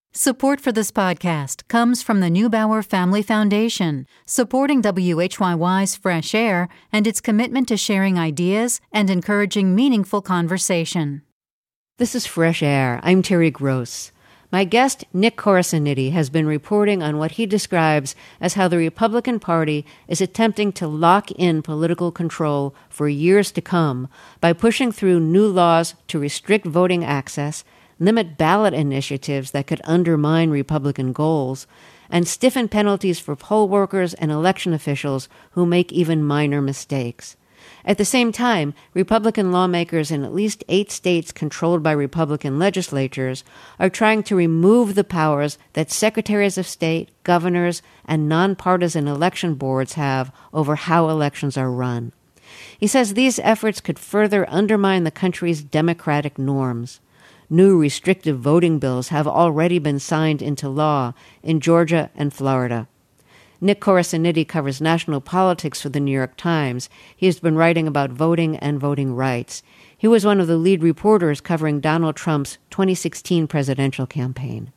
Support for this podcast comes from the Neubauer Family Foundation, supporting WHYY's Fresh Air and its commitment to sharing ideas and encouraging meaningful conversation. This is Fresh Air. I'm Terry Gross. My guest, Nick Corasaniti, has been reporting on what he describes as how the Republican Party is attempting to lock in political control for years to come by pushing through new laws to restrict voting access, limit ballot initiatives that could undermine Republican goals, and stiffen penalties for poll workers and election officials who make even minor mistakes. At the same time, Republican lawmakers in at least 8 states controlled by Republican legislatures are trying to remove the powers that secretaries of state, governors, and nonpartisan election boards have over how elections are run. He says these efforts could further undermine the country's democratic norms. New restrictive voting bills have already been signed into law in Georgia and Florida. Nick Corasaniti covers national politics for the New York Times. He has been writing about voting and voting rights. He was one of the lead reporters covering Donald Trump's 2016 presidential campaign.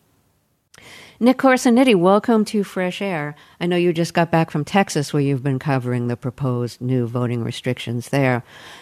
Nick Corasaniti, welcome to Fresh Air. I know you just got back from Texas, where you've been covering the proposed new voting restrictions there.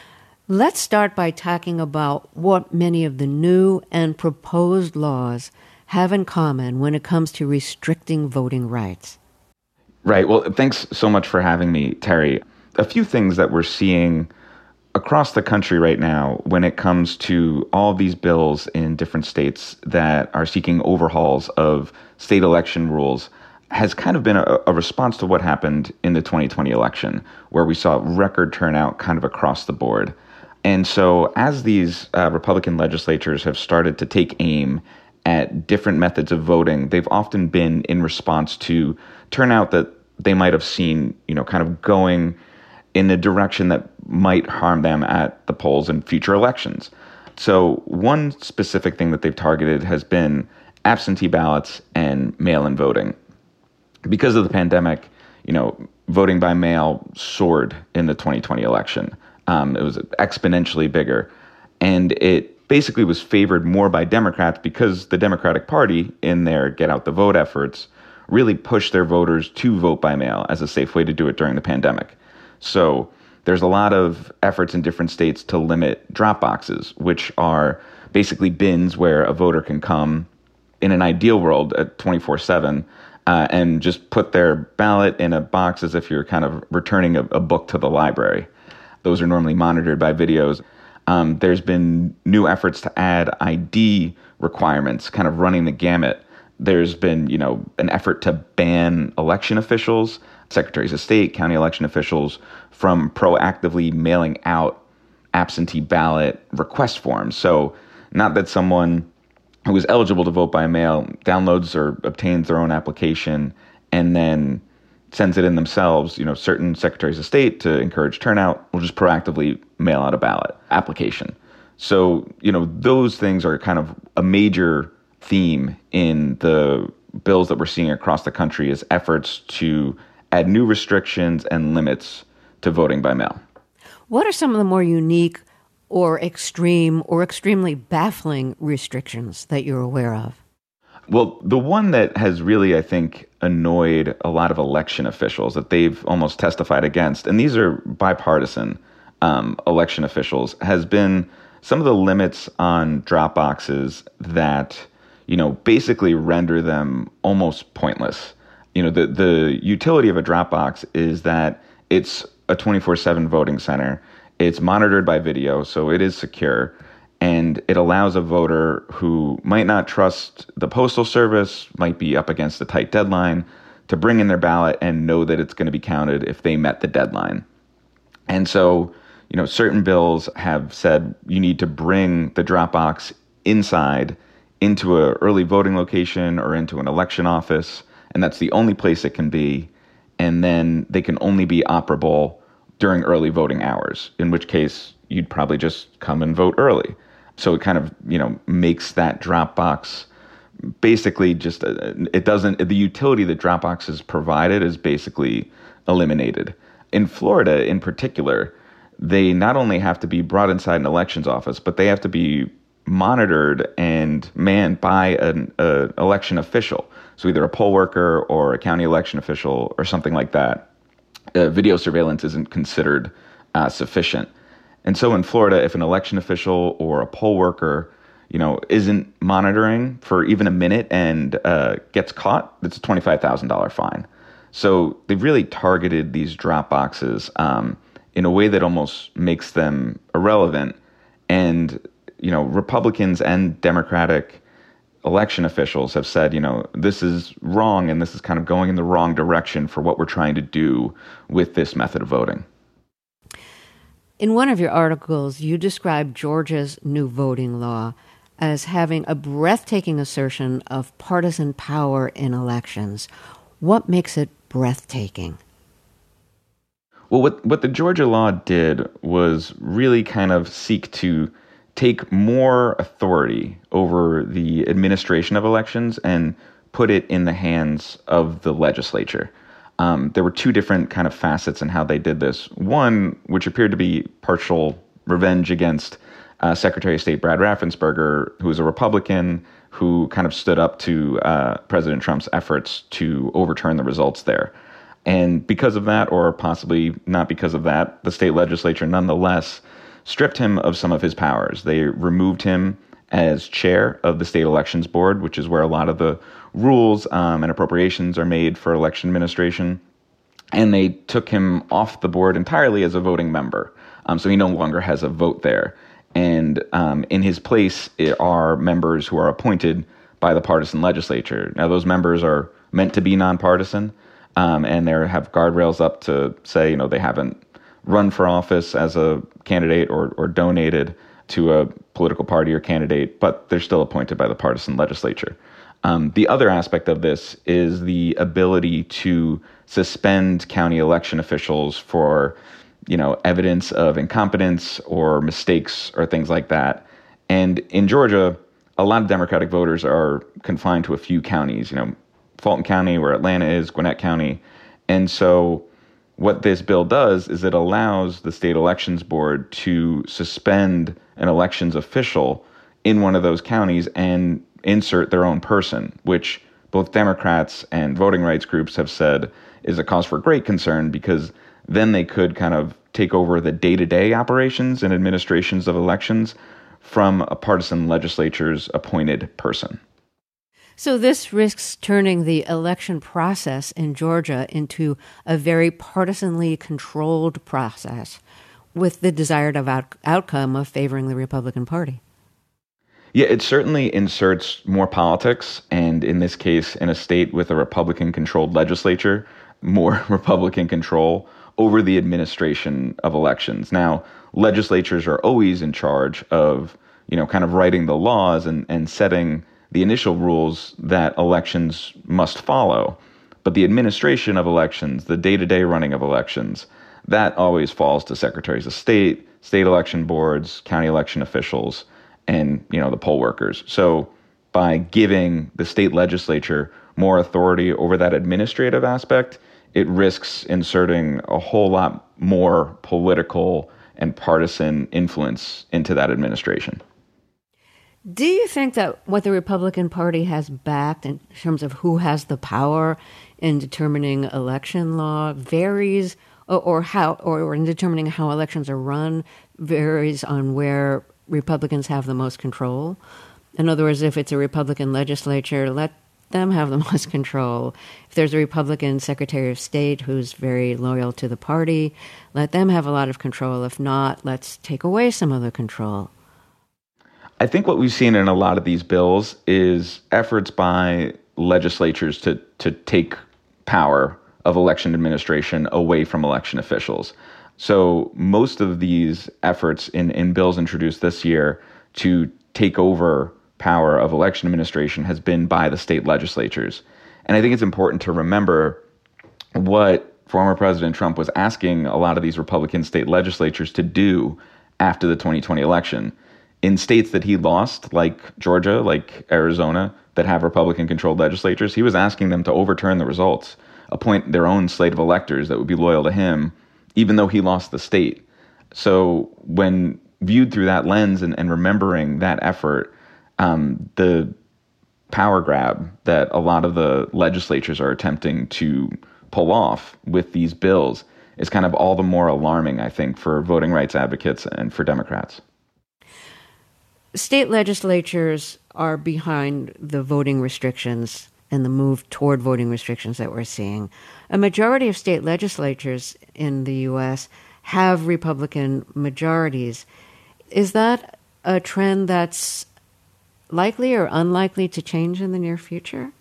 Let's start by talking about what many of the new and proposed laws have in common when it comes to restricting voting rights. Right. Well, thanks so much for having me, Terry. A few things that we're seeing across the country right now when it comes to all these bills in different states that are seeking overhauls of state election rules has kind of been a response to what happened in the 2020 election, where we saw record turnout kind of across the board. And so as these Republican legislatures have started to take aim at different methods of voting, they've often been in response to turnout that they might have seen, kind of going in a direction that might harm them at the polls in future elections. So one specific thing that they've targeted has been absentee ballots and mail-in voting. Because of the pandemic, voting by mail soared in the 2020 election. It was exponentially bigger. And it basically was favored more by Democrats because the Democratic Party, in their get out the vote efforts, really pushed their voters to vote by mail as a safe way to do it during the pandemic. So there's a lot of efforts in different states to limit drop boxes, which are basically bins where a voter can come in an ideal world at 24/7 and just put their ballot in a box as if you're kind of returning a book to the library. Those are normally monitored by videos. There's been new efforts to add ID requirements, kind of running the gamut. There's been, an effort to ban election officials, secretaries of state, county election officials, from proactively mailing out absentee ballot request forms. So not that someone who is eligible to vote by mail downloads or obtains their own application and then sends it in themselves. Certain secretaries of state, to encourage turnout, will just proactively mail out a ballot application. So, those things are kind of a major theme in the bills that we're seeing across the country, is efforts to add new restrictions and limits to voting by mail. What are some of the more unique or extreme or extremely baffling restrictions that you're aware of? Well, the one that has really, I think, annoyed a lot of election officials that they've almost testified against, and these are bipartisan election officials, has been some of the limits on drop boxes that, basically render them almost pointless. The utility of a drop box is that it's a 24/7 voting center. It's monitored by video, so it is secure. And it allows a voter who might not trust the Postal Service, might be up against a tight deadline, to bring in their ballot and know that it's going to be counted if they met the deadline. And so, certain bills have said you need to bring the drop box inside into an early voting location or into an election office, and that's the only place it can be. And then they can only be operable during early voting hours, in which case you'd probably just come and vote early. So it kind of, makes that drop box basically just, the utility that drop boxes provided is basically eliminated. In Florida, in particular, they not only have to be brought inside an elections office, but they have to be monitored and manned by an election official. So either a poll worker or a county election official or something like that. Video surveillance isn't considered sufficient. And so in Florida, if an election official or a poll worker, isn't monitoring for even a minute and gets caught, it's a $25,000 fine. So they've really targeted these drop boxes in a way that almost makes them irrelevant. And, Republicans and Democratic election officials have said, this is wrong and this is kind of going in the wrong direction for what we're trying to do with this method of voting. In one of your articles, you described Georgia's new voting law as having a breathtaking assertion of partisan power in elections. What makes it breathtaking? Well, what the Georgia law did was really kind of seek to take more authority over the administration of elections and put it in the hands of the legislature. There were two different kind of facets in how they did this. One, which appeared to be partial revenge against Secretary of State Brad Raffensperger, who was a Republican who kind of stood up to President Trump's efforts to overturn the results there. And because of that, or possibly not because of that, the state legislature nonetheless stripped him of some of his powers. They removed him as chair of the state elections board, which is where a lot of the rules and appropriations are made for election administration. And they took him off the board entirely as a voting member. So he no longer has a vote there. And in his place are members who are appointed by the partisan legislature. Now, those members are meant to be nonpartisan, and they have guardrails up to say, they haven't run for office as a candidate or donated to a political party or candidate, but they're still appointed by the partisan legislature. The other aspect of this is the ability to suspend county election officials for, evidence of incompetence or mistakes or things like that. And in Georgia, a lot of Democratic voters are confined to a few counties, Fulton County, where Atlanta is, Gwinnett County. And so what this bill does is it allows the state elections board to suspend an elections official in one of those counties and insert their own person, which both Democrats and voting rights groups have said is a cause for great concern, because then they could kind of take over the day-to-day operations and administrations of elections from a partisan legislature's appointed person. So this risks turning the election process in Georgia into a very partisanly controlled process with the desired outcome of favoring the Republican Party. Yeah, it certainly inserts more politics, and in this case, in a state with a Republican-controlled legislature, more Republican control over the administration of elections. Now, legislatures are always in charge of, kind of writing the laws and setting the initial rules that elections must follow. But the administration of elections, the day-to-day running of elections, that always falls to secretaries of state, state election boards, county election officials, and, the poll workers. So by giving the state legislature more authority over that administrative aspect, it risks inserting a whole lot more political and partisan influence into that administration. Do you think that what the Republican Party has backed in terms of who has the power in determining election law varies, or in determining how elections are run varies on where Republicans have the most control? In other words, if it's a Republican legislature, let them have the most control. If there's a Republican Secretary of State who's very loyal to the party, let them have a lot of control. If not, let's take away some of the control. I think what we've seen in a lot of these bills is efforts by legislatures to take power of election administration away from election officials. So most of these efforts in bills introduced this year to take over power of election administration has been by the state legislatures. And I think it's important to remember what former President Trump was asking a lot of these Republican state legislatures to do after the 2020 election. In states that he lost, like Georgia, like Arizona, that have Republican-controlled legislatures, he was asking them to overturn the results, appoint their own slate of electors that would be loyal to him, even though he lost the state. So when viewed through that lens and remembering that effort, the power grab that a lot of the legislatures are attempting to pull off with these bills is kind of all the more alarming, I think, for voting rights advocates and for Democrats. State legislatures are behind the voting restrictions and the move toward voting restrictions that we're seeing. A majority of state legislatures in the U.S. have Republican majorities. Is that a trend that's likely or unlikely to change in the near future?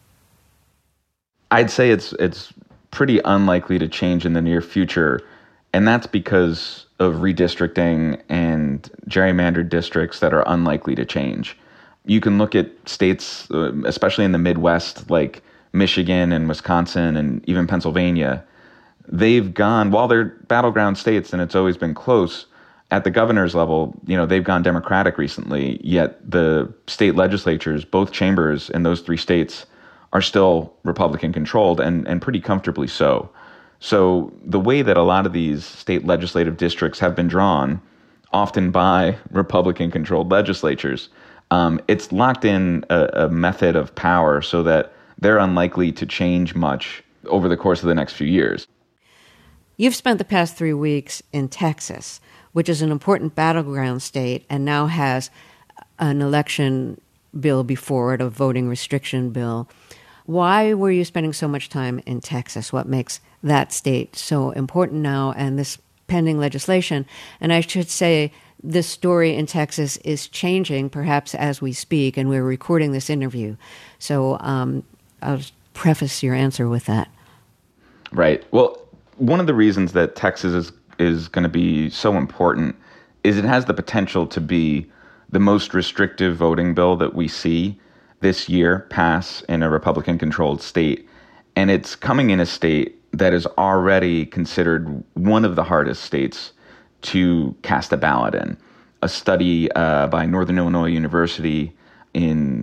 I'd say it's pretty unlikely to change in the near future, and that's because of redistricting and gerrymandered districts that are unlikely to change. You can look at states, especially in the Midwest, like Michigan and Wisconsin and even Pennsylvania. They've gone, while they're battleground states and it's always been close, at the governor's level, they've gone Democratic recently, yet the state legislatures, both chambers in those three states, are still Republican controlled and pretty comfortably so. So the way that a lot of these state legislative districts have been drawn, often by Republican controlled legislatures, it's locked in a method of power so that they're unlikely to change much over the course of the next few years. You've spent the past 3 weeks in Texas, which is an important battleground state and now has an election bill before it, a voting restriction bill. Why were you spending so much time in Texas? What makes that state so important now and this pending legislation? And I should say, this story in Texas is changing perhaps as we speak, and we're recording this interview. So I'll preface your answer with that. Right. Well, one of the reasons that Texas is going to be so important is it has the potential to be the most restrictive voting bill that we see this year pass in a Republican-controlled state. And it's coming in a state that is already considered one of the hardest states to cast a ballot in. A study by Northern Illinois University in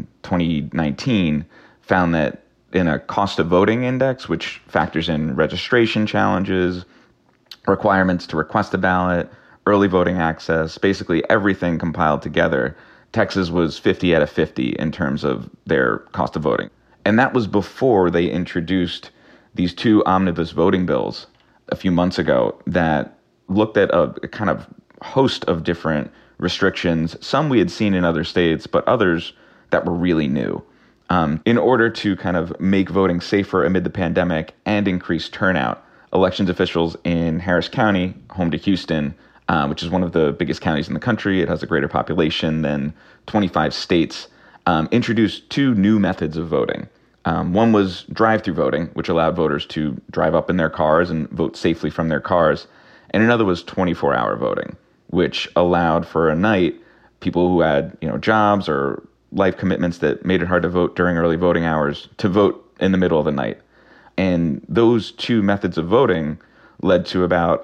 2019 found that in a cost of voting index, which factors in registration challenges, requirements to request a ballot, early voting access, basically everything compiled together, Texas was 50 out of 50 in terms of their cost of voting. And that was before they introduced these two omnibus voting bills a few months ago that looked at a kind of host of different restrictions, some we had seen in other states, but others that were really new. In order to kind of make voting safer amid the pandemic and increase turnout, elections officials in Harris County, home to Houston, which is one of the biggest counties in the country, it has a greater population than 25 states, introduced two new methods of voting. One was drive-through voting, which allowed voters to drive up in their cars and vote safely from their cars. And another was 24-hour voting, which allowed for a night people who had, jobs or life commitments that made it hard to vote during early voting hours to vote in the middle of the night. And those two methods of voting led to about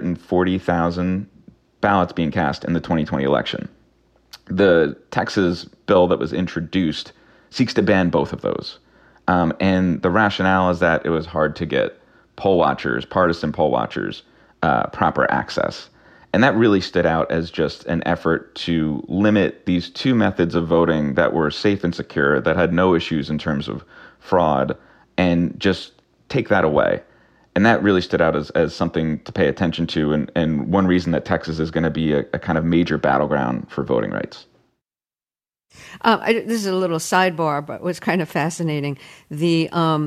140,000 ballots being cast in the 2020 election. The Texas bill that was introduced seeks to ban both of those. And the rationale is that it was hard to get partisan poll watchers, proper access. And that really stood out as just an effort to limit these two methods of voting that were safe and secure, that had no issues in terms of fraud, and just take that away. And that really stood out as something to pay attention to, and one reason that Texas is going to be a kind of major battleground for voting rights. This is a little sidebar, but what's kind of fascinating, the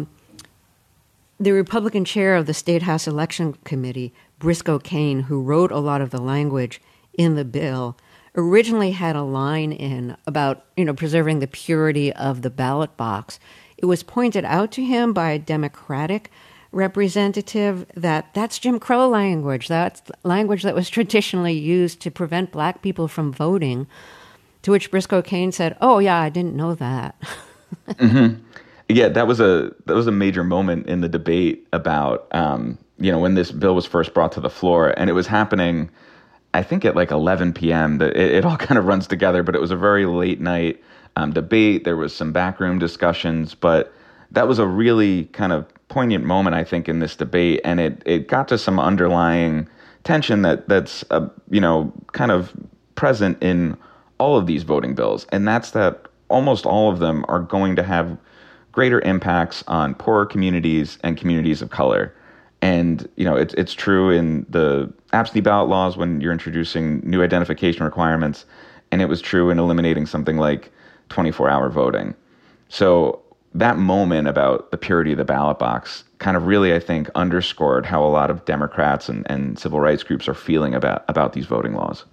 Republican chair of the State House Election Committee, Briscoe Cain, who wrote a lot of the language in the bill, originally had a line in about, preserving the purity of the ballot box. It was pointed out to him by a Democratic representative that that's Jim Crow language. That's language that was traditionally used to prevent black people from voting. To which Briscoe Cain said, "Oh yeah, I didn't know that." Mm-hmm. Yeah, that was a major moment in the debate about when this bill was first brought to the floor, and it was happening, I think at like 11 p.m. It all kind of runs together, but it was a very late night debate. There was some backroom discussions, but that was a really kind of poignant moment, I think, in this debate, and it got to some underlying tension that's kind of present in all of these voting bills, and that's that almost all of them are going to have greater impacts on poorer communities and communities of color. And, it's true in the absentee ballot laws when you're introducing new identification requirements, and it was true in eliminating something like 24-hour voting. So that moment about the purity of the ballot box kind of really, I think, underscored how a lot of Democrats and civil rights groups are feeling about these voting laws.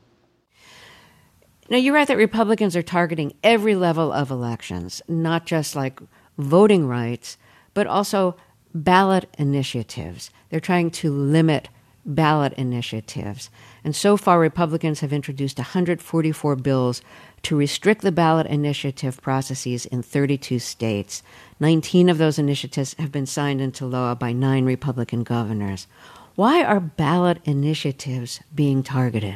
Now, you're right that Republicans are targeting every level of elections, not just like voting rights, but also ballot initiatives. They're trying to limit ballot initiatives. And so far, Republicans have introduced 144 bills to restrict the ballot initiative processes in 32 states. 19 of those initiatives have been signed into law by 9 Republican governors. Why are ballot initiatives being targeted?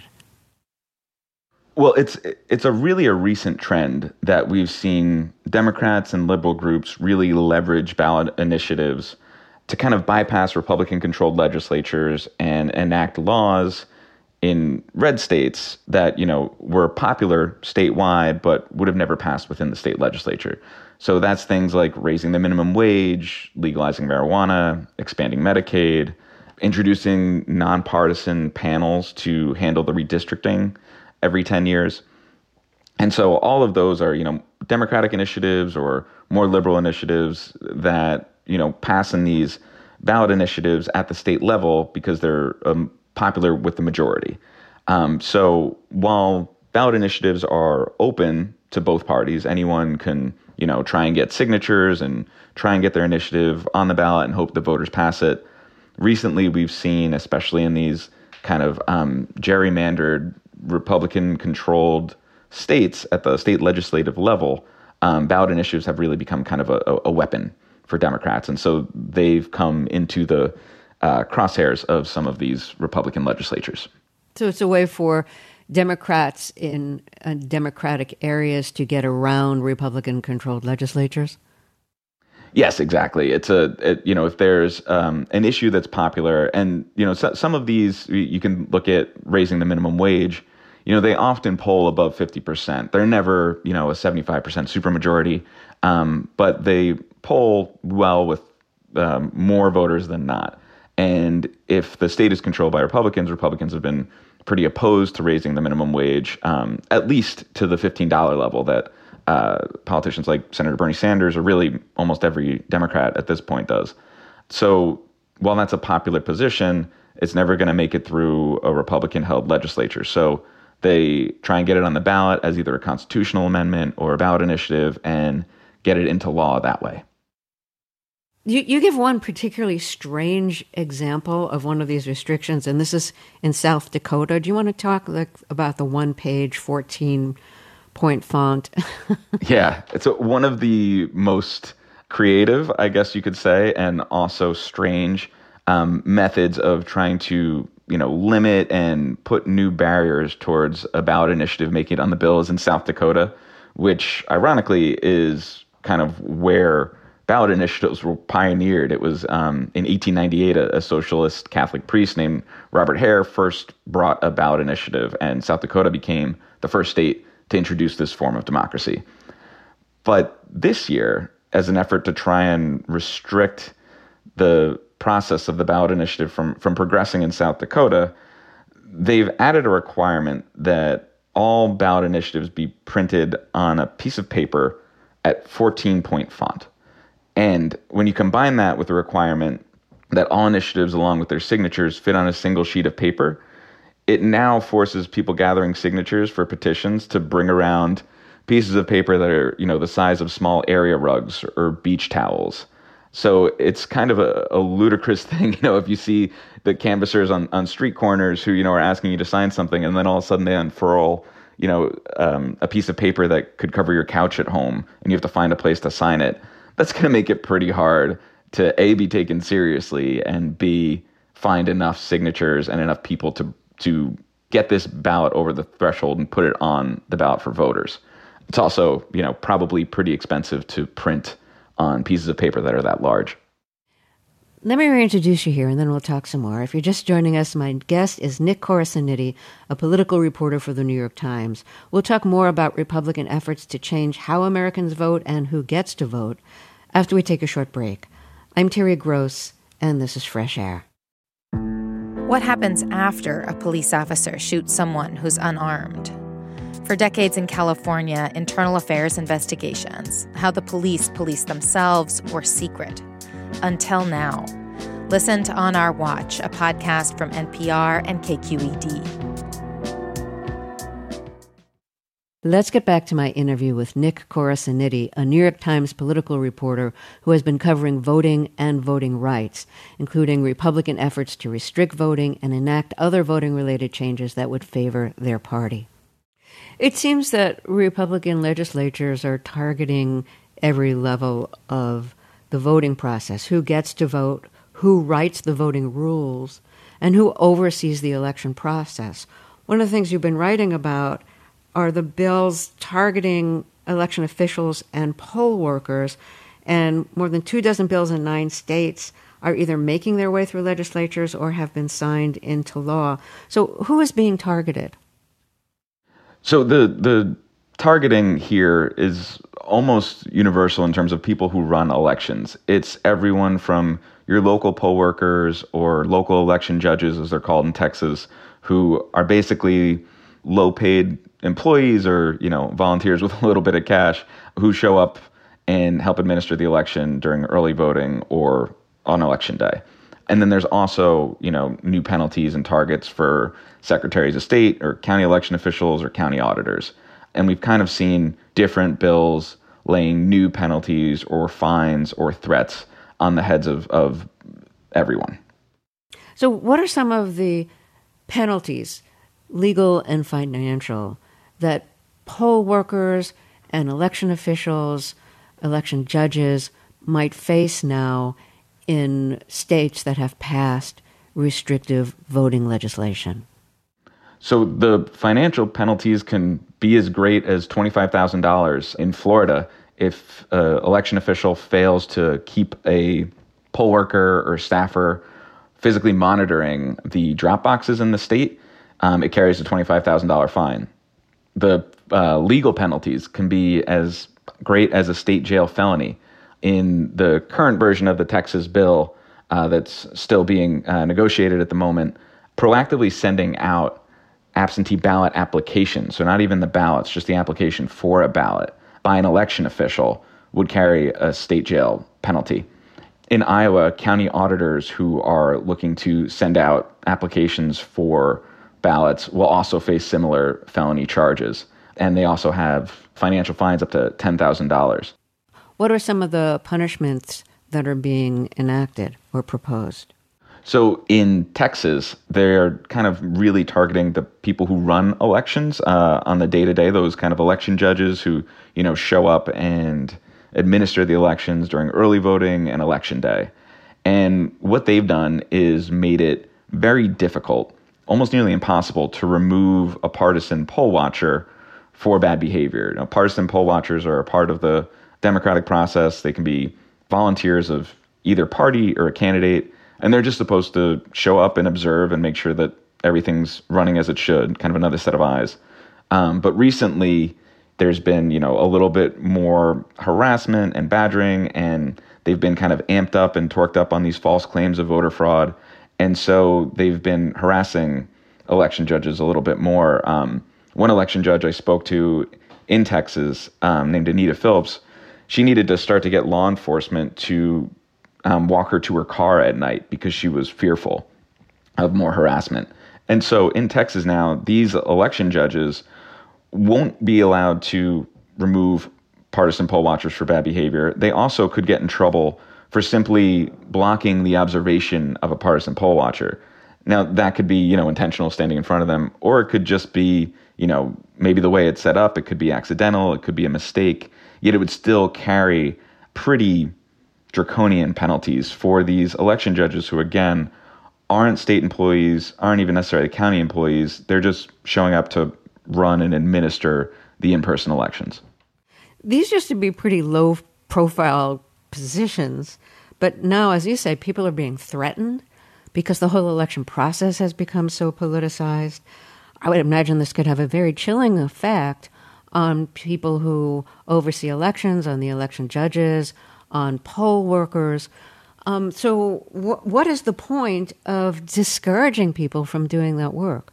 Well, it's a recent trend that we've seen Democrats and liberal groups really leverage ballot initiatives to kind of bypass Republican-controlled legislatures and enact laws in red states that, were popular statewide but would have never passed within the state legislature. So that's things like raising the minimum wage, legalizing marijuana, expanding Medicaid, introducing nonpartisan panels to handle the redistricting every 10 years. And so all of those are, Democratic initiatives or more liberal initiatives that, pass in these ballot initiatives at the state level because they're popular with the majority. So while ballot initiatives are open to both parties, anyone can, try and get signatures and try and get their initiative on the ballot and hope the voters pass it. Recently, we've seen, especially in these kind of gerrymandered Republican-controlled states at the state legislative level, ballot initiatives have really become kind of a weapon for Democrats. And so they've come into the crosshairs of some of these Republican legislatures. So it's a way for Democrats in Democratic areas to get around Republican-controlled legislatures? Yes, exactly. If there's an issue that's popular, and some of these you can look at raising the minimum wage. They often poll above 50%. They're never a 75% supermajority, but they poll well with more voters than not. And if the state is controlled by Republicans, Republicans have been pretty opposed to raising the minimum wage, at least to the $15 level that politicians like Senator Bernie Sanders, or really almost every Democrat at this point, does. So while that's a popular position, it's never going to make it through a Republican-held legislature. So they try and get it on the ballot as either a constitutional amendment or a ballot initiative and get it into law that way. You give one particularly strange example of one of these restrictions, and this is in South Dakota. Do you want to talk about the one-page, 14-point font? Yeah, it's one of the most creative, I guess you could say, and also strange methods of trying to, limit and put new barriers towards a ballot initiative making it on the bill is in South Dakota, which ironically is kind of where ballot initiatives were pioneered. It was in 1898, a socialist Catholic priest named Robert Hare first brought a ballot initiative, and South Dakota became the first state to introduce this form of democracy. But this year, as an effort to try and restrict the process of the ballot initiative from progressing in South Dakota, they've added a requirement that all ballot initiatives be printed on a piece of paper at 14-point font. And when you combine that with the requirement that all initiatives along with their signatures fit on a single sheet of paper, it now forces people gathering signatures for petitions to bring around pieces of paper that are, the size of small area rugs or beach towels. So it's kind of a ludicrous thing, if you see the canvassers on street corners who, are asking you to sign something, and then all of a sudden they unfurl, a piece of paper that could cover your couch at home, and you have to find a place to sign it. That's going to make it pretty hard to A, be taken seriously, and B, find enough signatures and enough people to get this ballot over the threshold and put it on the ballot for voters. It's also, probably pretty expensive to print on pieces of paper that are that large. Let me reintroduce you here, and then we'll talk some more. If you're just joining us, my guest is Nick Corasaniti, a political reporter for the New York Times. We'll talk more about Republican efforts to change how Americans vote and who gets to vote after we take a short break. I'm Terry Gross, and this is Fresh Air. What happens after a police officer shoots someone who's unarmed? For decades in California, internal affairs investigations, how the police themselves, were secret. Until now. Listen to On Our Watch, a podcast from NPR and KQED. Let's get back to my interview with Nick Corasaniti, a New York Times political reporter who has been covering voting and voting rights, including Republican efforts to restrict voting and enact other voting-related changes that would favor their party. It seems that Republican legislatures are targeting every level of the voting process, who gets to vote, who writes the voting rules, and who oversees the election process. One of the things you've been writing about are the bills targeting election officials and poll workers, and more than 24 bills in 9 states are either making their way through legislatures or have been signed into law. So who is being targeted? So the targeting here is almost universal in terms of people who run elections. It's everyone from your local poll workers or local election judges, as they're called in Texas, who are basically low-paid employees or, volunteers with a little bit of cash who show up and help administer the election during early voting or on election day. And then there's also, new penalties and targets for secretaries of state or county election officials or county auditors. And we've kind of seen different bills laying new penalties or fines or threats on the heads of everyone. So what are some of the penalties, legal and financial, that poll workers and election officials, election judges might face now in states that have passed restrictive voting legislation? So the financial penalties can be as great as $25,000 in Florida if an election official fails to keep a poll worker or staffer physically monitoring the drop boxes in the state. It carries a $25,000 fine. The legal penalties can be as great as a state jail felony. In the current version of the Texas bill that's still being negotiated at the moment, proactively sending out absentee ballot applications, so not even the ballots, just the application for a ballot by an election official would carry a state jail penalty. In Iowa, county auditors who are looking to send out applications for ballots will also face similar felony charges, and they also have financial fines up to $10,000. What are some of the punishments that are being enacted or proposed? So in Texas, they're kind of really targeting the people who run elections on the day-to-day, those kind of election judges who, show up and administer the elections during early voting and election day. And what they've done is made it very difficult, almost nearly impossible, to remove a partisan poll watcher for bad behavior. Partisan poll watchers are a part of the democratic process. They can be volunteers of either party or a candidate, and they're just supposed to show up and observe and make sure that everything's running as it should, kind of another set of eyes. But recently, there's been, a little bit more harassment and badgering, and they've been kind of amped up and torqued up on these false claims of voter fraud. And so they've been harassing election judges a little bit more. One election judge I spoke to in Texas, named Anita Phillips, she needed to start to get law enforcement to walk her to her car at night because she was fearful of more harassment. And so in Texas now, these election judges won't be allowed to remove partisan poll watchers for bad behavior. They also could get in trouble for simply blocking the observation of a partisan poll watcher. Now, that could be, intentional, standing in front of them, or it could just be, maybe the way it's set up. It could be accidental. It could be a mistake. Yet it would still carry pretty draconian penalties for these election judges who, again, aren't state employees, aren't even necessarily county employees. They're just showing up to run and administer the in-person elections. These used to be pretty low-profile positions, But now, as you say, people are being threatened because the whole election process has become so politicized. I would imagine this could have a very chilling effect on people who oversee elections, on the election judges, on poll workers. So what is the point of discouraging people from doing that work?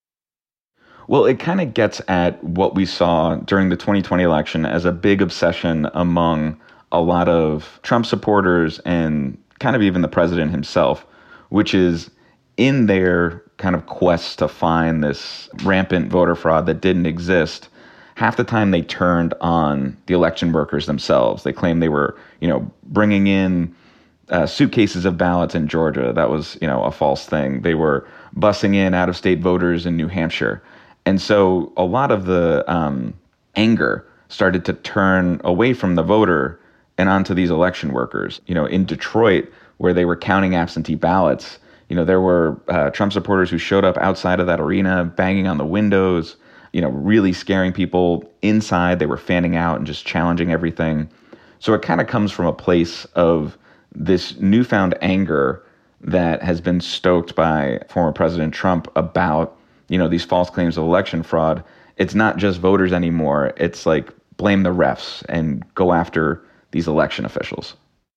Well, it kind of gets at what we saw during the 2020 election as a big obsession among a lot of Trump supporters and kind of even the president himself, which is in their kind of quest to find this rampant voter fraud that didn't exist. Half the time they turned on the election workers themselves. They claimed they were, bringing in suitcases of ballots in Georgia. That was, a false thing. They were bussing in out-of-state voters in New Hampshire. And so a lot of the anger started to turn away from the voter and onto these election workers. In Detroit, where they were counting absentee ballots, there were Trump supporters who showed up outside of that arena, banging on the windows, really scaring people inside. They were fanning out and just challenging everything. So it kind of comes from a place of this newfound anger that has been stoked by former President Trump about, these false claims of election fraud. It's not just voters anymore. It's like blame the refs and go after these election officials.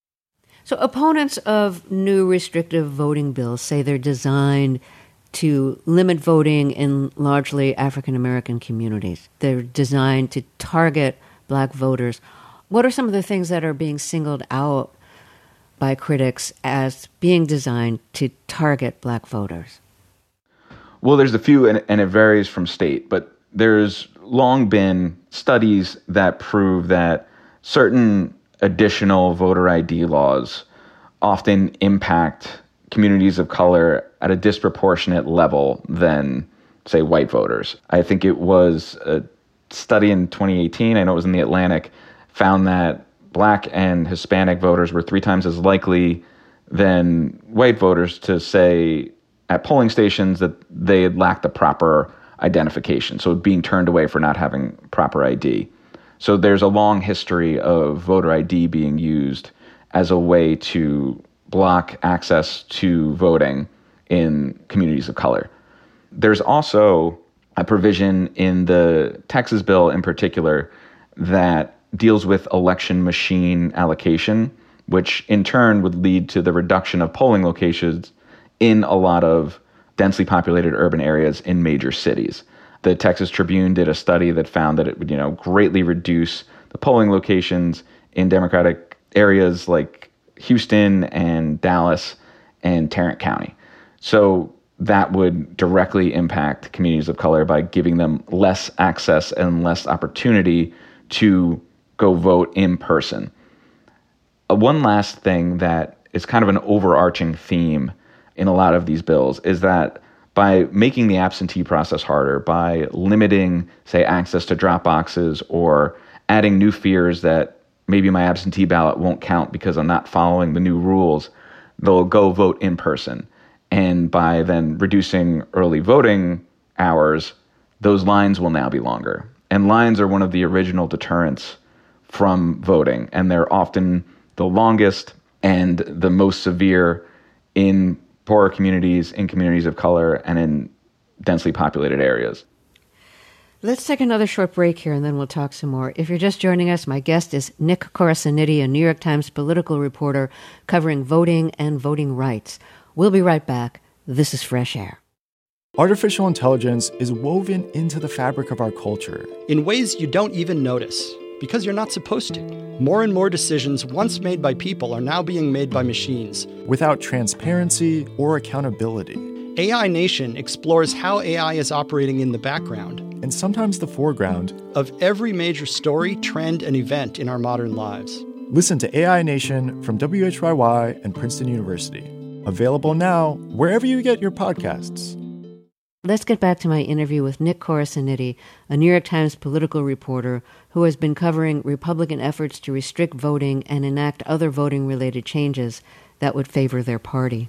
So opponents of new restrictive voting bills say they're designed to limit voting in largely African-American communities. They're designed to target Black voters. What are some of the things that are being singled out by critics as being designed to target Black voters? Well, there's a few, and it varies from state, but there's long been studies that prove that certain additional voter ID laws often impact communities of color at a disproportionate level than, say, white voters. I think it was a study in 2018, I know it was in The Atlantic, found that Black and Hispanic voters were 3 times as likely than white voters to say at polling stations that they had lacked the proper identification, so being turned away for not having proper ID. So there's a long history of voter ID being used as a way to block access to voting in communities of color. There's also a provision in the Texas bill in particular that deals with election machine allocation, which in turn would lead to the reduction of polling locations in a lot of densely populated urban areas in major cities. The Texas Tribune did a study that found that it would, greatly reduce the polling locations in Democratic areas like Houston and Dallas and Tarrant County. So that would directly impact communities of color by giving them less access and less opportunity to go vote in person. One last thing that is kind of an overarching theme in a lot of these bills is that by making the absentee process harder, by limiting, say, access to drop boxes or adding new fears that maybe my absentee ballot won't count because I'm not following the new rules, they'll go vote in person. And by then reducing early voting hours, those lines will now be longer. And lines are one of the original deterrents from voting, and they're often the longest and the most severe in poorer communities, in communities of color, and in densely populated areas. Let's take another short break here, and then we'll talk some more. If you're just joining us, my guest is Nick Corasaniti, a New York Times political reporter covering voting and voting rights. We'll be right back. This is Fresh Air. Artificial intelligence is woven into the fabric of our culture in ways you don't even notice, because you're not supposed to. More and more decisions once made by people are now being made by machines. Without transparency or accountability. AI Nation explores how AI is operating in the background, and sometimes the foreground, of every major story, trend, and event in our modern lives. Listen to AI Nation from WHYY and Princeton University. Available now wherever you get your podcasts. Let's get back to my interview with Nick Corasaniti, a New York Times political reporter who has been covering Republican efforts to restrict voting and enact other voting-related changes that would favor their party.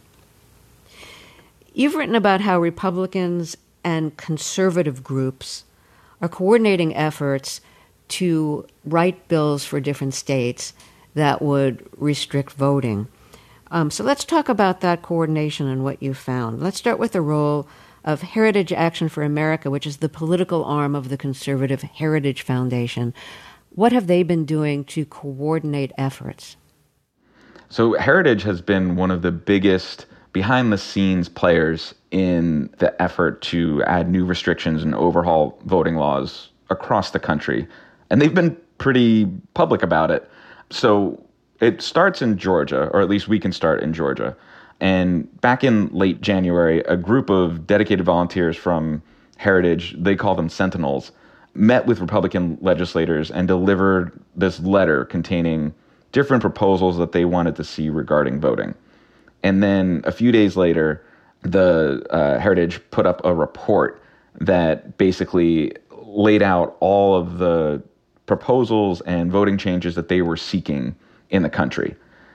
You've written about how Republicans and conservative groups are coordinating efforts to write bills for different states that would restrict voting. So let's talk about that coordination and what you found. Let's start with the role of Heritage Action for America, which is the political arm of the conservative Heritage Foundation. What have they been doing to coordinate efforts? So Heritage has been one of the biggest behind-the-scenes players in the effort to add new restrictions and overhaul voting laws across the country. And they've been pretty public about it. So it starts in Georgia, or at least we can start in Georgia. And back in late January, a group of dedicated volunteers from Heritage, they call them Sentinels, met with Republican legislators and delivered this letter containing different proposals that they wanted to see regarding voting. And then a few days later, the Heritage put up a report that basically laid out all of the proposals and voting changes that they were seeking in the country.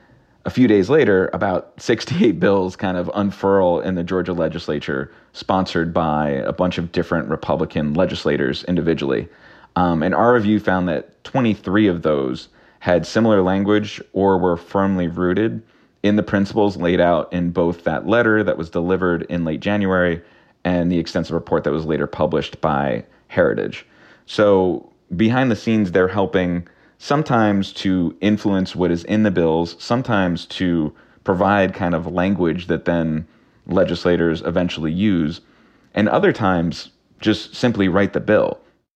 A few days later, about 68 bills kind of unfurl in the Georgia legislature, sponsored by a bunch of different Republican legislators individually. And our review found that 23 of those had similar language or were firmly rooted in the principles laid out in both that letter that was delivered in late January and the extensive report that was later published by Heritage. So behind the scenes, they're helping sometimes to influence what is in the bills, sometimes to provide kind of language that then legislators eventually use, and other times just simply write the bill.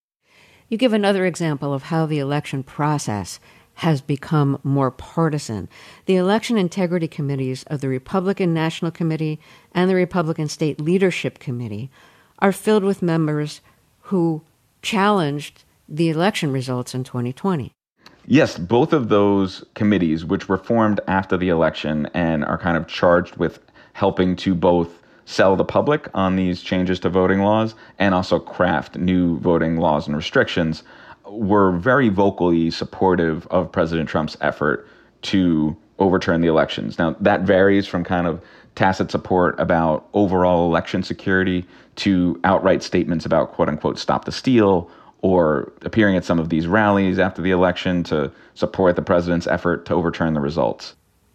You give another example of how the election process has become more partisan. The election integrity committees of the Republican National Committee and the Republican State Leadership Committee are filled with members who challenged the election results in 2020. Yes, both of those committees, which were formed after the election and are kind of charged with helping to both sell the public on these changes to voting laws and also craft new voting laws and restrictions, were very vocally supportive of President Trump's effort to overturn the elections. Now, that varies from kind of tacit support about overall election security to outright statements about, quote unquote, stop the steal, or appearing at some of these rallies after the election to support the president's effort to overturn the results.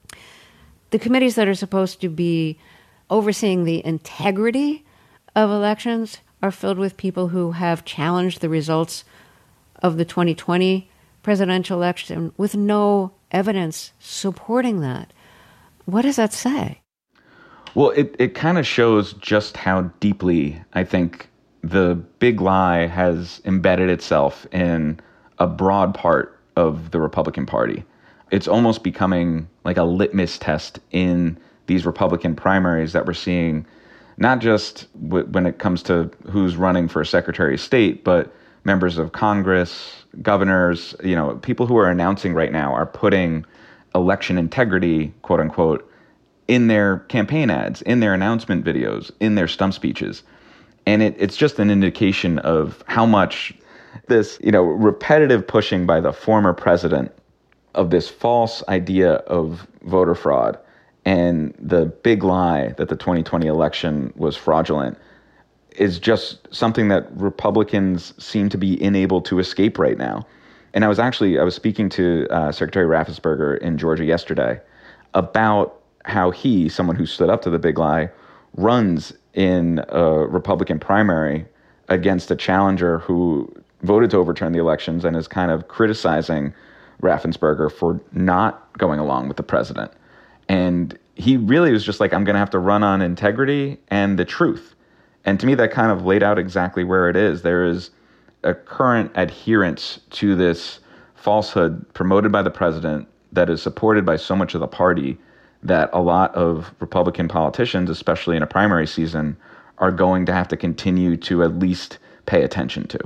The committees that are supposed to be overseeing the integrity of elections are filled with people who have challenged the results of the 2020 presidential election with no evidence supporting that. What does that say? Well, it kind of shows just how deeply, I think, the big lie has embedded itself in a broad part of the Republican Party. It's almost becoming like a litmus test in these Republican primaries that we're seeing, not just when it comes to who's running for Secretary of State, but members of Congress, governors, people who are announcing right now are putting election integrity, quote unquote, in their campaign ads, in their announcement videos, in their stump speeches. And it's just an indication of how much this, repetitive pushing by the former president of this false idea of voter fraud and the big lie that the 2020 election was fraudulent is just something that Republicans seem to be unable to escape right now. And I was speaking to Secretary Raffensperger in Georgia yesterday about how he, someone who stood up to the big lie, runs in a Republican primary against a challenger who voted to overturn the elections and is kind of criticizing Raffensperger for not going along with the president. And he really was just like, I'm going to have to run on integrity and the truth. And to me, that kind of laid out exactly where it is. There is a current adherence to this falsehood promoted by the president that is supported by so much of the party that a lot of Republican politicians, especially in a primary season, are going to have to continue to at least pay attention to.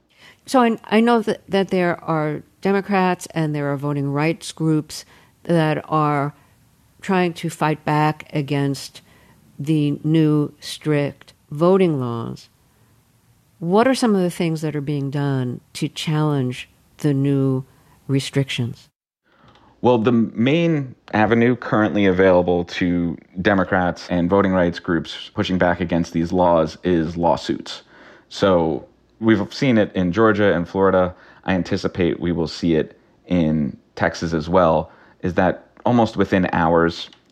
So I know that there are Democrats and there are voting rights groups that are trying to fight back against the new strict voting laws. What are some of the things that are being done to challenge the new restrictions? Well, the main avenue currently available to Democrats and voting rights groups pushing back against these laws is lawsuits. So we've seen it in Georgia and Florida. I anticipate we will see it in Texas as well, is that almost within hours,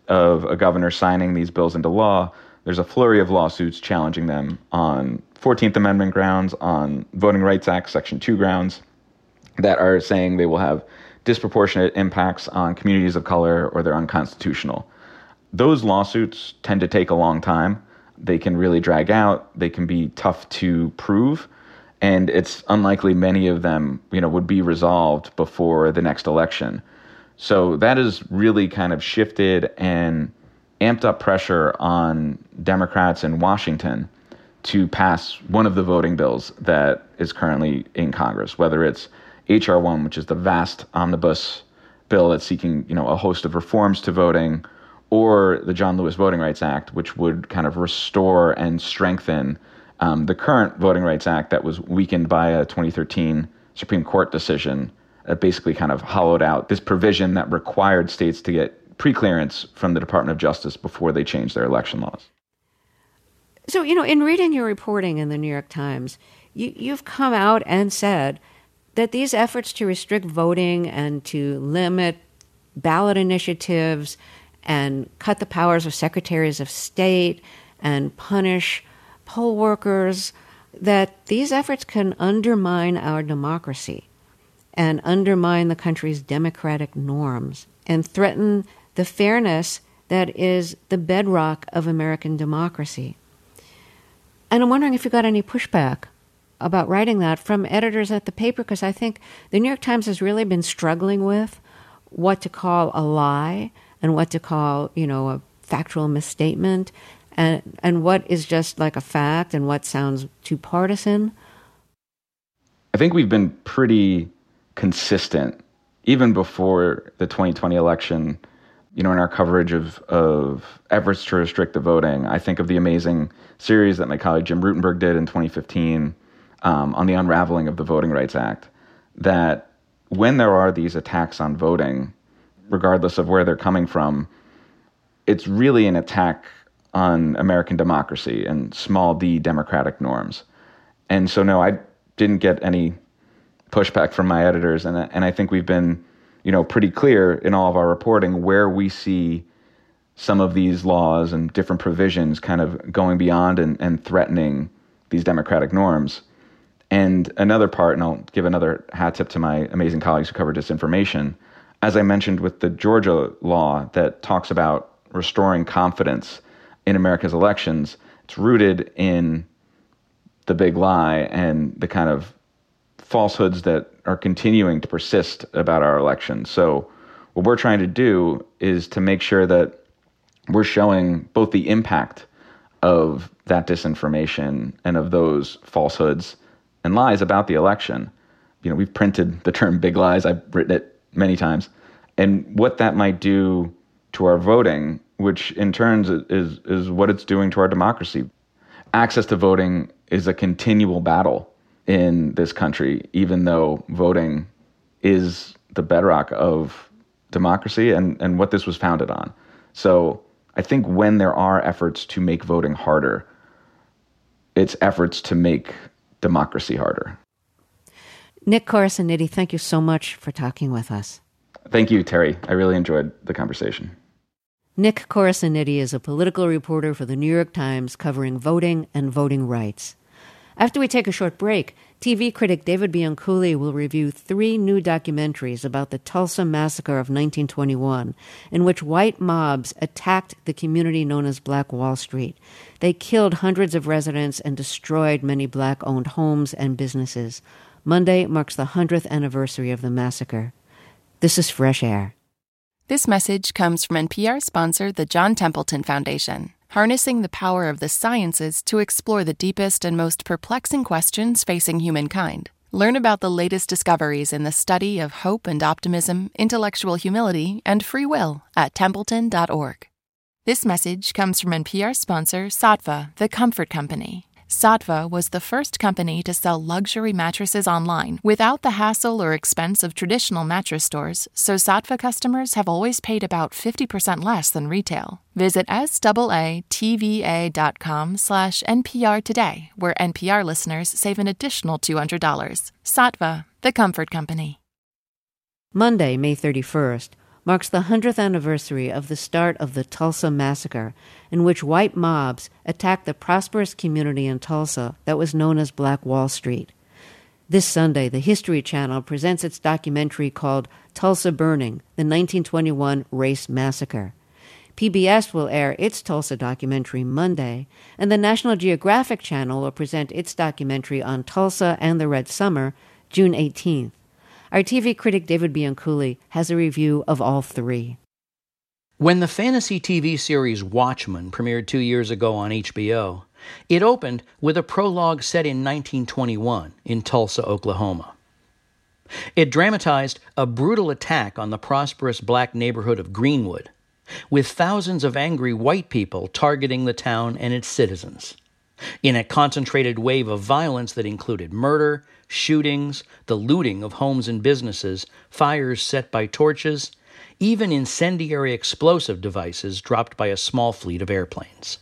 of a governor signing these bills into law, there's a flurry of lawsuits challenging them on 14th Amendment grounds, on Voting Rights Act Section 2 grounds, that are saying they will have disproportionate impacts on communities of color or they're unconstitutional. Those lawsuits tend to take a long time. They can really drag out. They can be tough to prove. And it's unlikely many of them, would be resolved before the next election. So that has really kind of shifted and amped up pressure on Democrats in Washington to pass one of the voting bills that is currently in Congress, whether it's H.R. 1, which is the vast omnibus bill that's seeking, a host of reforms to voting, or the John Lewis Voting Rights Act, which would kind of restore and strengthen the current Voting Rights Act that was weakened by a 2013 Supreme Court decision that basically kind of hollowed out this provision that required states to get preclearance from the Department of Justice before they changed their election laws. So, in reading your reporting in the New York Times, you've come out and said that these efforts to restrict voting and to limit ballot initiatives and cut the powers of secretaries of state and punish poll workers, that these efforts can undermine our democracy and undermine the country's democratic norms and threaten the fairness that is the bedrock of American democracy. And I'm wondering if you got any pushback about writing that from editors at the paper, because I think the New York Times has really been struggling with what to call a lie and what to call, a factual misstatement, and what is just like a fact and what sounds too partisan. I think we've been pretty consistent, even before the 2020 election, in our coverage of efforts to restrict the voting. I think of the amazing series that my colleague Jim Rutenberg did in 2015 on the unraveling of the Voting Rights Act, that when there are these attacks on voting, regardless of where they're coming from, it's really an attack on American democracy and small d democratic norms. And so, no, I didn't get any pushback from my editors. And I think we've been, pretty clear in all of our reporting where we see some of these laws and different provisions kind of going beyond and threatening these democratic norms. And another part, and I'll give another hat tip to my amazing colleagues who cover disinformation, as I mentioned with the Georgia law that talks about restoring confidence in America's elections, it's rooted in the big lie and the kind of falsehoods that are continuing to persist about our elections. So what we're trying to do is to make sure that we're showing both the impact of that disinformation and of those falsehoods and lies about the election. We've printed the term big lies. I've written it many times. And what that might do to our voting, which in turn is what it's doing to our democracy. Access to voting is a continual battle in this country, even though voting is the bedrock of democracy and what this was founded on. So I think when there are efforts to make voting harder, it's efforts to make democracy harder. Nick Corasaniti, thank you so much for talking with us. Thank you, Terry. I really enjoyed the conversation. Nick Corasaniti is a political reporter for the New York Times covering voting and voting rights. After we take a short break, TV critic David Bianculli will review 3 new documentaries about the Tulsa Massacre of 1921, in which white mobs attacked the community known as Black Wall Street. They killed hundreds of residents and destroyed many Black-owned homes and businesses. Monday marks the 100th anniversary of the massacre. This is Fresh Air. This message comes from NPR sponsor, the John Templeton Foundation, harnessing the power of the sciences to explore the deepest and most perplexing questions facing humankind. Learn about the latest discoveries in the study of hope and optimism, intellectual humility, and free will at templeton.org. This message comes from NPR sponsor, Saatva, the Comfort Company. Saatva was the first company to sell luxury mattresses online without the hassle or expense of traditional mattress stores, so Saatva customers have always paid about 50% less than retail. Visit SAATVA.com/NPR today, where NPR listeners save an additional $200. Saatva, the Comfort Company. Monday, May 31st, marks the 100th anniversary of the start of the Tulsa Massacre, in which white mobs attacked the prosperous community in Tulsa that was known as Black Wall Street. This Sunday, the History Channel presents its documentary called Tulsa Burning, the 1921 Race Massacre. PBS will air its Tulsa documentary Monday, and the National Geographic Channel will present its documentary on Tulsa and the Red Summer June 18th. Our TV critic David Bianculli has a review of all three. When the fantasy TV series Watchmen premiered 2 years ago on HBO, it opened with a prologue set in 1921 in Tulsa, Oklahoma. It dramatized a brutal attack on the prosperous black neighborhood of Greenwood, with thousands of angry white people targeting the town and its citizens, in a concentrated wave of violence that included murder, shootings, the looting of homes and businesses, fires set by torches, even incendiary explosive devices dropped by a small fleet of airplanes.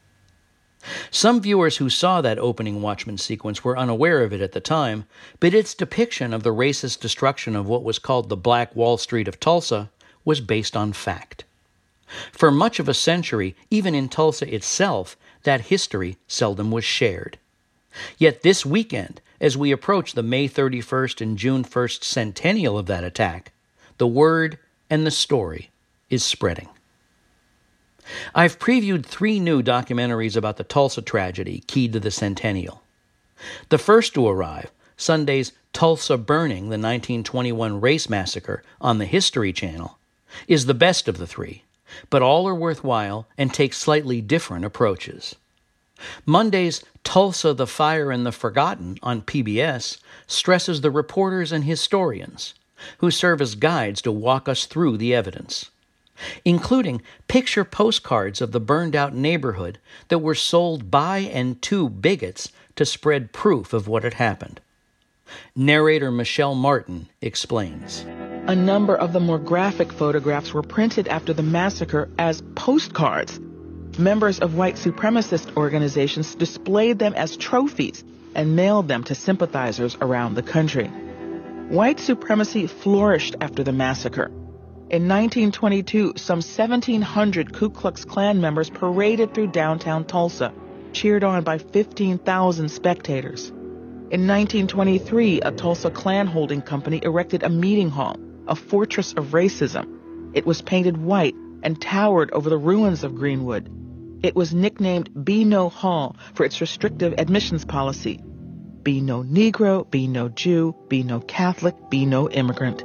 Some viewers who saw that opening Watchmen sequence were unaware of it at the time, but its depiction of the racist destruction of what was called the Black Wall Street of Tulsa was based on fact. For much of a century, even in Tulsa itself, that history seldom was shared. Yet this weekend, as we approach the May 31st and June 1st centennial of that attack, the word and the story is spreading. I've previewed 3 new documentaries about the Tulsa tragedy keyed to the centennial. The first to arrive, Sunday's Tulsa Burning, the 1921 Race Massacre on the History Channel, is the best of the 3, but all are worthwhile and take slightly different approaches. Monday's Tulsa, the Fire and the Forgotten on PBS stresses the reporters and historians who serve as guides to walk us through the evidence, including picture postcards of the burned-out neighborhood that were sold by and to bigots to spread proof of what had happened. Narrator Michelle Martin explains. A number of the more graphic photographs were printed after the massacre as postcards. Members of white supremacist organizations displayed them as trophies and mailed them to sympathizers around the country. White supremacy flourished after the massacre. In 1922, some 1,700 Ku Klux Klan members paraded through downtown Tulsa, cheered on by 15,000 spectators. In 1923, a Tulsa Klan holding company erected a meeting hall, a fortress of racism. It was painted white and towered over the ruins of Greenwood. It was nicknamed Be No Hall for its restrictive admissions policy. Be no Negro, be no Jew, be no Catholic, be no immigrant.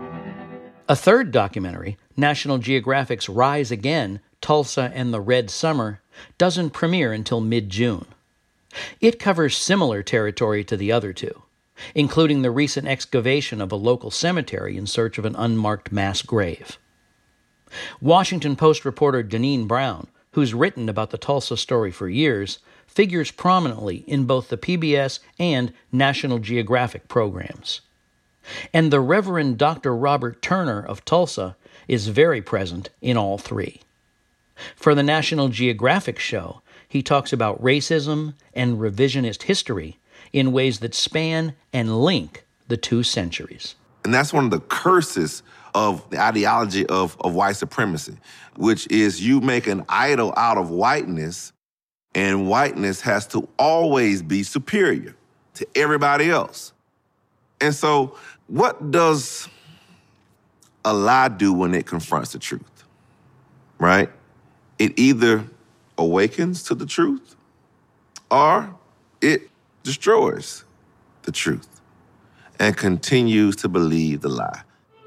A third documentary, National Geographic's Rise Again, Tulsa and the Red Summer, doesn't premiere until mid-June. It covers similar territory to the other 2, including the recent excavation of a local cemetery in search of an unmarked mass grave. Washington Post reporter Deneen Brown, who's written about the Tulsa story for years, figures prominently in both the PBS and National Geographic programs. And the Reverend Dr. Robert Turner of Tulsa is very present in all 3. For the National Geographic show, he talks about racism and revisionist history in ways that span and link the 2 centuries. And that's one of the curses of the ideology of white supremacy, which is you make an idol out of whiteness, and whiteness has to always be superior to everybody else. And so what does a lie do when it confronts the truth, right? It either awakens to the truth or it destroys the truth and continues to believe the lie.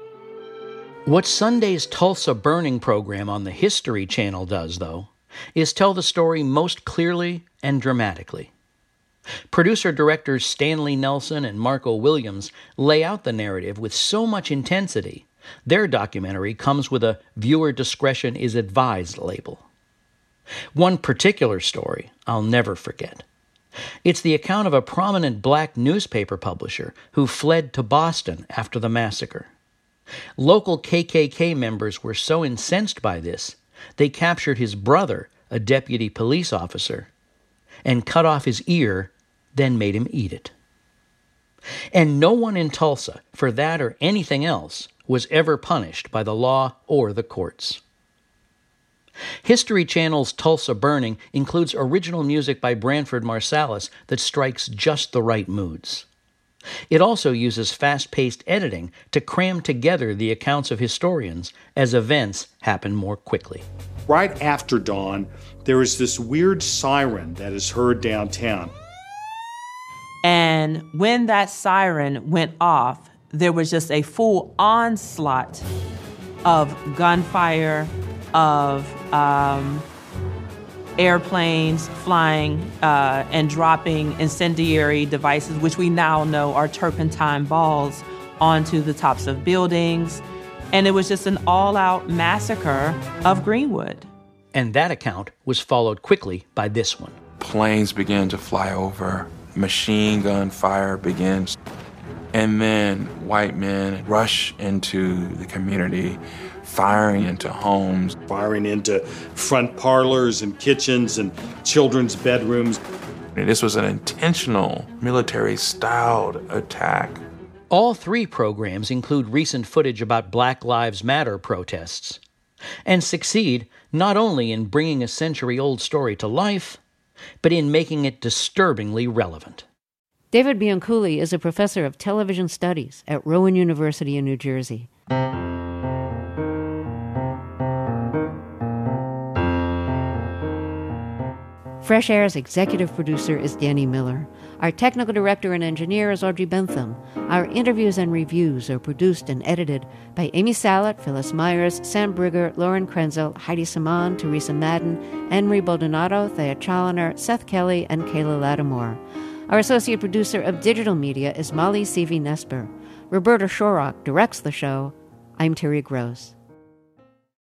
What Sunday's Tulsa Burning program on the History Channel does, though, is tell the story most clearly and dramatically. Producer-directors Stanley Nelson and Marco Williams lay out the narrative with so much intensity, their documentary comes with a "viewer discretion is advised" label. One particular story I'll never forget. It's the account of a prominent black newspaper publisher who fled to Boston after the massacre. Local KKK members were so incensed by this, they captured his brother, a deputy police officer, and cut off his ear, then made him eat it. And no one in Tulsa, for that or anything else, was ever punished by the law or the courts. History Channel's Tulsa Burning includes original music by Branford Marsalis that strikes just the right moods. It also uses fast-paced editing to cram together the accounts of historians as events happen more quickly. Right after dawn, there is this weird siren that is heard downtown. And when that siren went off, there was just a full onslaught of gunfire, of airplanes flying and dropping incendiary devices, which we now know are turpentine balls, onto the tops of buildings. And it was just an all-out massacre of Greenwood. And that account was followed quickly by this one. Planes began to fly over. Machine gun fire begins. And then white men rush into the community, firing into homes. Firing into front parlors and kitchens and children's bedrooms. And this was an intentional military-styled attack. All three programs include recent footage about Black Lives Matter protests and succeed not only in bringing a century-old story to life, but in making it disturbingly relevant. David Bianculli is a professor of television studies at Rowan University in New Jersey. Fresh Air's executive producer is Danny Miller. Our technical director and engineer is Audrey Bentham. Our interviews and reviews are produced and edited by Amy Salat, Phyllis Myers, Sam Brigger, Lauren Krenzel, Heidi Saman, Teresa Madden, Henry Baldonado, Thea Challoner, Seth Kelly, and Kayla Lattimore. Our associate producer of digital media is Molly Seavey-Nesper. Roberta Shorrock directs the show. I'm Terry Gross.